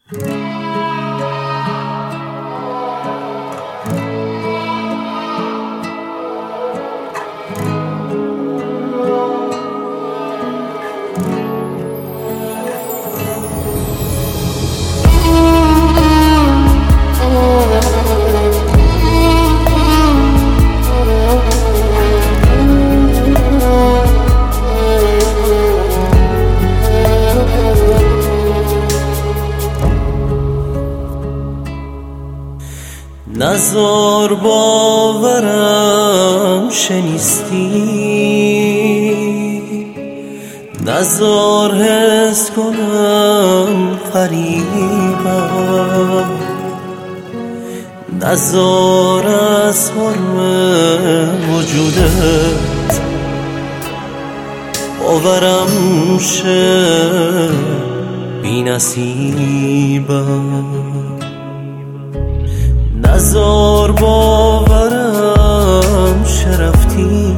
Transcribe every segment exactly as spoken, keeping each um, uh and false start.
نزار باورم شنیستی، نزار حس کنم غریبم، نزار از حرم وجودت باورم شه بی نصیبم. نزار باورم شرفتی،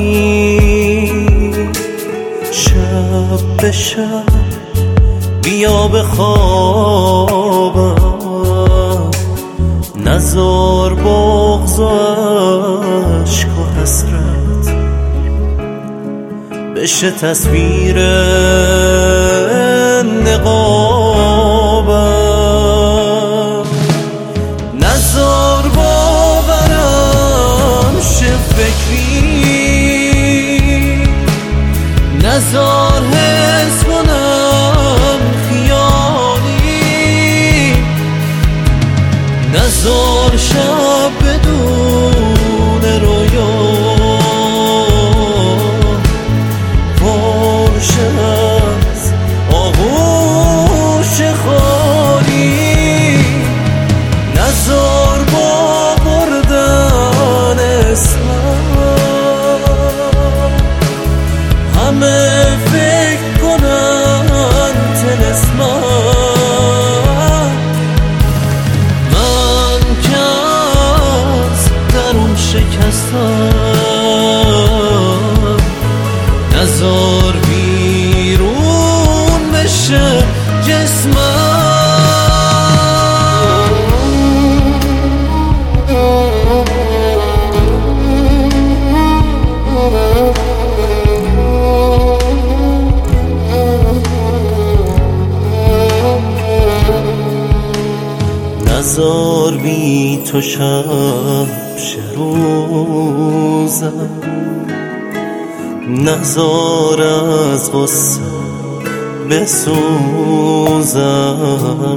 شب به شب بیا به خوابم. نزار بغض و عشق و حسرت بشه تصویر نقابم. نزار باورم شه فکری، نزار حس کنم خیالی، نزار شب بدون رویا پرشه از آغوش خالی. نزار با بردن اسمم همه فکر کنن طلسمم. من که از درون شکستم، نزار بیرون بشه جسمم. نزار بی تو شب روزم، نزار از غصه بسوزم،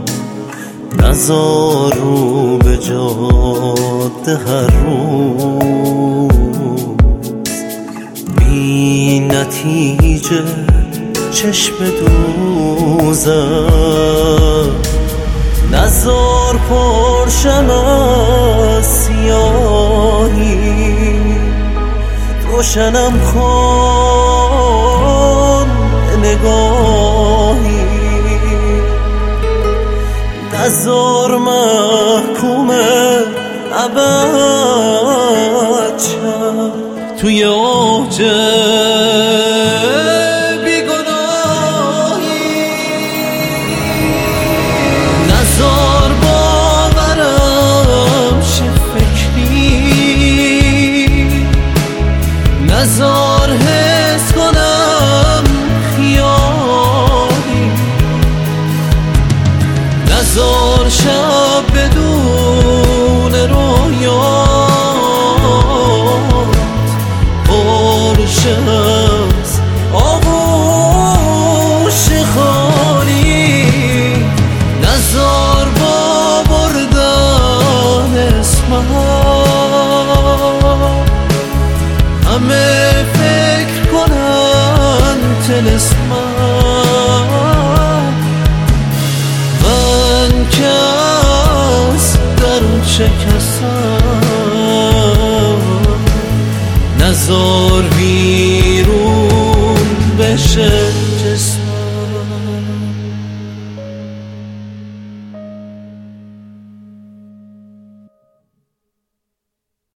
نزار رو به جاده هر روز بی نتیجه چشم دوزم. نزار پرشم از سیاهی، روشنم کن نگاهی. نزار محکوم ابد شم توی اوج نزار باورم شه فکری، نزار حس کنم خیالی، نزار شب بدون رویا پرشه از آغوش خالی. نزار با بردن اسمم همه فکر کنن طلسمم. من که از درون شکستم، نزار بیرون بشه